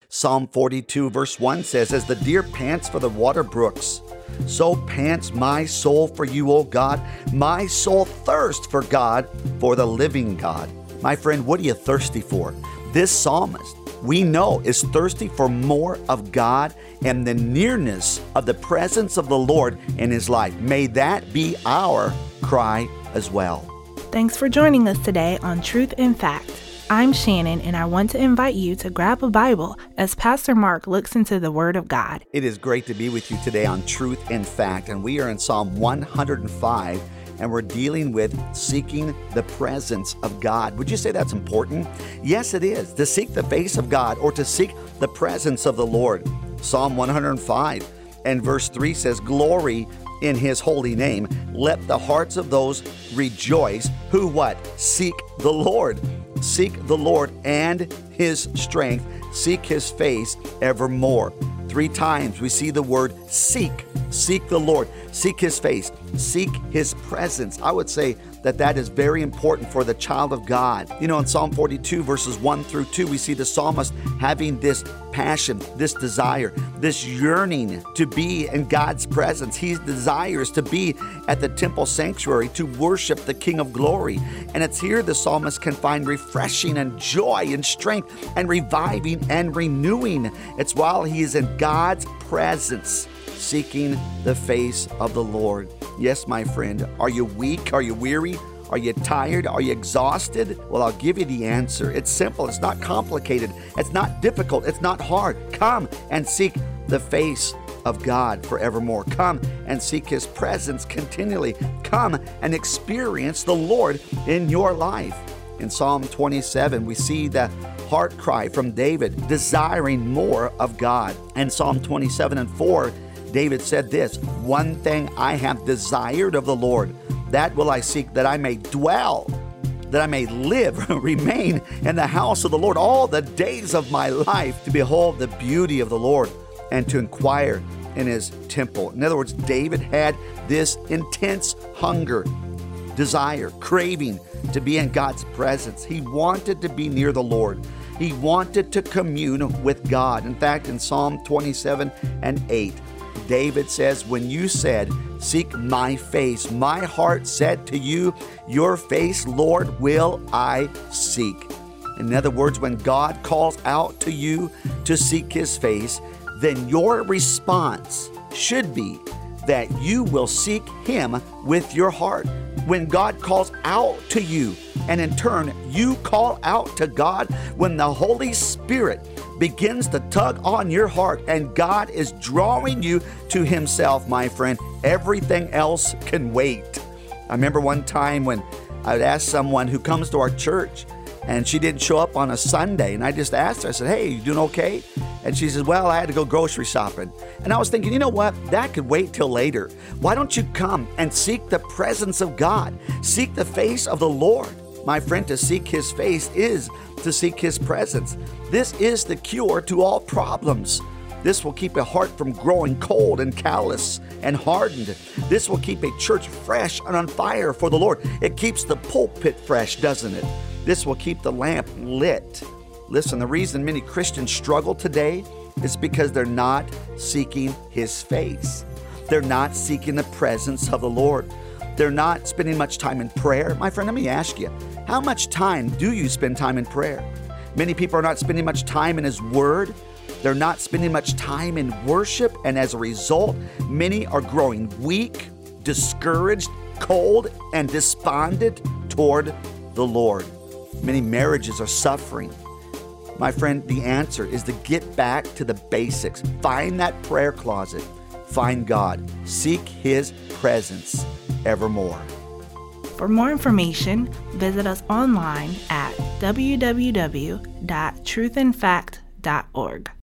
Psalm 42 verse 1 says, "As the deer pants for the water brooks, so pants my soul for you, O God. My soul thirsts for God, for the living God." My friend, what are you thirsty for? This psalmist, we know, is thirsty for more of God and the nearness of the presence of the Lord in his life. May that be our cry as well. Thanks for joining us today on Truth in Fact. I'm Shannon, and I want to invite you to grab a Bible as Pastor Mark looks into the Word of God. It is great to be with you today on Truth in Fact, and we are in Psalm 105, and we're dealing with seeking the presence of God. Would you say that's important? Yes, it is. To seek the face of God or to seek the presence of the Lord. Psalm 105 and verse 3 says, "Glory in his holy name. Let the hearts of those rejoice who what? Seek the Lord." Seek the Lord and his strength. Seek his face evermore. 3 times we see the word seek. Seek the Lord. Seek his face. Seek his presence. I would say that is very important for the child of God. You know, in Psalm 42 verses 1 through 2, we see the psalmist having this passion, this desire, this yearning to be in God's presence. He desires to be at the temple sanctuary to worship the King of Glory. And it's here the psalmist can find refreshing and joy and strength and reviving and renewing. It's while he is in God's presence, seeking the face of the Lord. Yes, my friend, are you weak? Are you weary? Are you tired? Are you exhausted? Well, I'll give you the answer. It's simple. It's not complicated. It's not difficult. It's not hard. Come and seek the face of God forevermore. Come and seek his presence continually. Come and experience the Lord in your life. In Psalm 27, we see the heart cry from David, desiring more of God. And Psalm 27 and 4, David said this, "One thing I have desired of the Lord, that will I seek, that I may dwell, that I may live, remain in the house of the Lord all the days of my life, to behold the beauty of the Lord and to inquire in his temple." In other words, David had this intense hunger, desire, craving to be in God's presence. He wanted to be near the Lord. He wanted to commune with God. In fact, in Psalm 27 and 8, David says, "When you said, 'Seek my face,' my heart said to you, 'Your face, Lord, will I seek.'" In other words, when God calls out to you to seek his face, then your response should be that you will seek him with your heart. When God calls out to you, and in turn you call out to God, when the Holy Spirit begins to tug on your heart and God is drawing you to himself, my friend, everything else can wait. I remember one time when I would ask someone who comes to our church and she didn't show up on a Sunday, and I just asked her, I said, "Hey, you doing okay?" And she says, "Well, I had to go grocery shopping." And I was thinking, you know what? That could wait till later. Why don't you come and seek the presence of God? Seek the face of the Lord. My friend, to seek his face is to seek his presence. This is the cure to all problems. This will keep a heart from growing cold and callous and hardened. This will keep a church fresh and on fire for the Lord. It keeps the pulpit fresh, doesn't it? This will keep the lamp lit. Listen, the reason many Christians struggle today is because they're not seeking his face. They're not seeking the presence of the Lord. They're not spending much time in prayer. My friend, let me ask you, how much time do you spend time in prayer? Many people are not spending much time in his word. They're not spending much time in worship, and as a result, many are growing weak, discouraged, cold, and despondent toward the Lord. Many marriages are suffering. My friend, the answer is to get back to the basics. Find that prayer closet. Find God. Seek his presence evermore. For more information, visit us online at www.truthinfact.org.